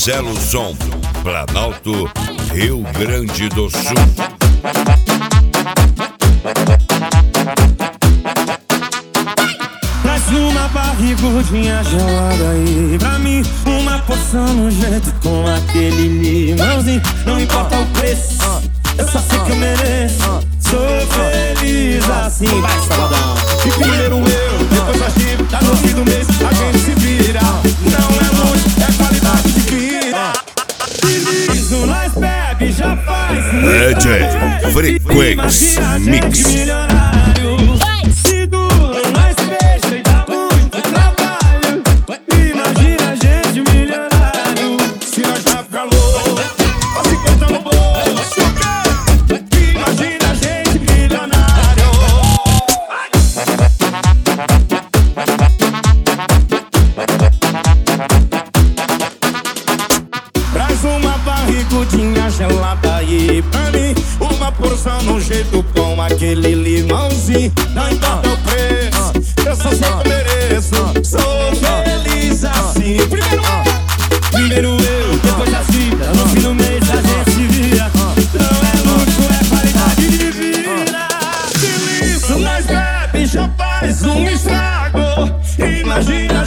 Marcelo Som, Planalto, Rio Grande do Sul. Traz uma barrigudinha gelada aí pra mim, uma porção no jeito com aquele limãozinho. Não importa o preço, eu só sei que eu mereço. Sou feliz assim. Vai, Salvadão. E primeiro eu, depois a Chico. Tá no fim do mês, a gente se vira. Não é luxo, é qualidade de vida. Feliz, o nós bebe, já faz. DJ Frequency Mix. Barrigudinha gelada aí pra mim, uma porção no jeito com aquele limãozinho. Não importa o preço, eu só sei que eu mereço. Sou feliz assim. Primeiro eu, depois a vida. No fim do mês a gente se vira. Não é luxo, é qualidade de vida. Feliz, nós bebe, já faz um estrago. Imagina